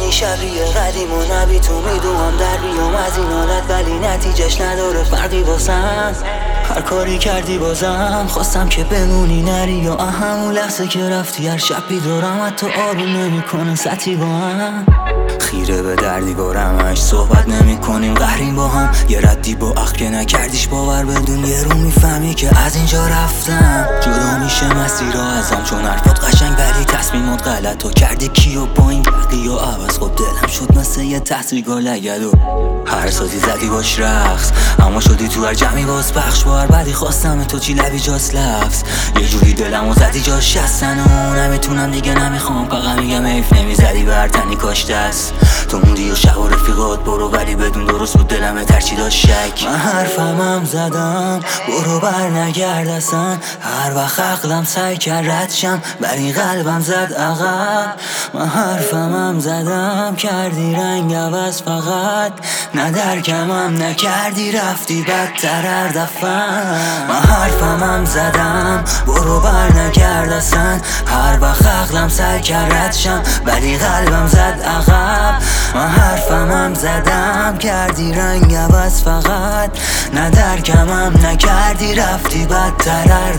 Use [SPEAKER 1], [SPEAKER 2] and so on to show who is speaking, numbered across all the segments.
[SPEAKER 1] این شبیه قدیم و نبی تو میدونم در بیام از این حالت، ولی نتیجهش نداره فرقی واسم. هر کاری کردی بازم خواستم که بمونی نری، یا همون لحظه که رفتی هر شب بیدارم حتی آروم نمیکنه سطحی با هم. خیره به دردی بارمش صحبت نمی کنیم قهریم با هم. یه ردی با عقل که نکردیش باور بدون یه رو میفهمی که از اینجا رفتم جدا میشه مسیرها ازم، چون حرفات قشنگ ولی تصمیمات غلط. تو کردی کیو با این گردی و عوض، خب دلم شد مثل یه تحصیلگاه لگد و هر سازی زدی باش رقص، اما شدی تو هر جمعی باز پخش. با هر بدی خواستم تو چی لبی جاست لفظ، یه جوری دلمو زدی جاش شستن و نمیتونم دیگه نمیخوام. فقط میگم حیف نمیزدی بر تنی کاش دست تو موندی و شب و رفیقات برو، ولی بدون درست بود دلم ترچی داشت شک. من حرفمم زدم برو بر نگرد اصلا، هر وقت عقلم سعی کرد رد شم ولی قلبم زد عقب. من حرفمم زدم کردی رنگ عوض، فقط نه درکمم نکردی رفتی بدتر هر دفعه. من حرفمم زدم برو بر نگرد اصلا، هر وقت عقلم سعی کرد رد شم ولی قلبم زد عقب. من حرفمم زدم کردی رنگ عوض، فقط نه درکمم نکردی رفتی بدتر هر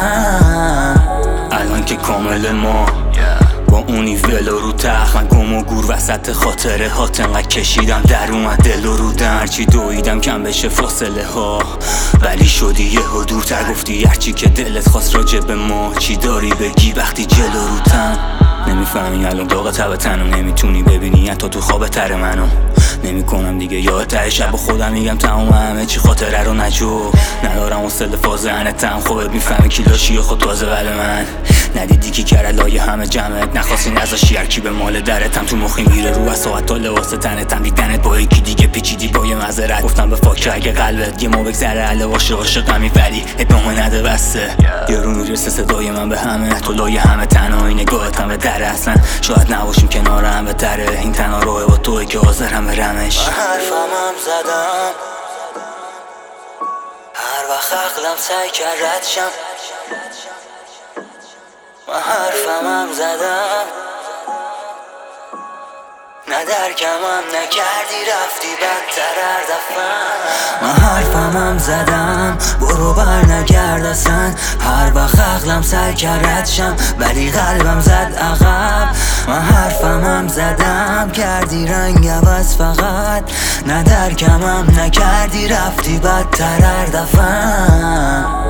[SPEAKER 1] دفعه. الان که کامل ما با اونی ولو رو تخت، من گم و گور وسط خاطره هات انقدر کشیدم در اومد دل و رو هرچی دویدم کم بشه فاصله ها، ولی شدی یهو دورتر. گفتی هرچی که دلت خواست راجع به ما، چی داری بگی وقتی جلو رو تن نمیفهمی الان داغ تب تنو، نمیتونی ببینی حتی تو خواب تر منو. نمیکنم دیگه یاد ته شب با خودم میگم تمام همه چی خاطره رو نجو، ندارم اصل فاز انتم. خوبت میفهمی کی لاشی خود تازه بله من ندیدی کی کرد لایه همه جمعت، نخواستی نذاشی هر کی به مال درتم. تو مخی میره رو از ساعت تا لباس تنتم، دیدنت با یکی دیگه پیچیدی با یه معذرت. گفتم به فاکر اگه قلبت یه ما بگذره عله باشه عاشقمی، ولی ادامه نده بسته. یه رو میرسه صدای من به همه، تو لایه همه تنهایی نگاهت هم به دره. اصلا شاید نباشیم کنار هم بهتره، این تنها راه با توی که حاضرم برمش. من حرفمم زدم هر وقت عقلم سعی کرد رد شم، من حرفمم زدم نه درکمم نکردی رفتی بدتر هر دفعه. من حرفمم زدم برو بر نگرد اصلا، هر وقت عقلم سعی کرد رد شم ولی قلبم زد عقب. من حرفمم زدم کردی رنگ عوض، فقط نه درکمم نکردی رفتی بدتر هر دفعه.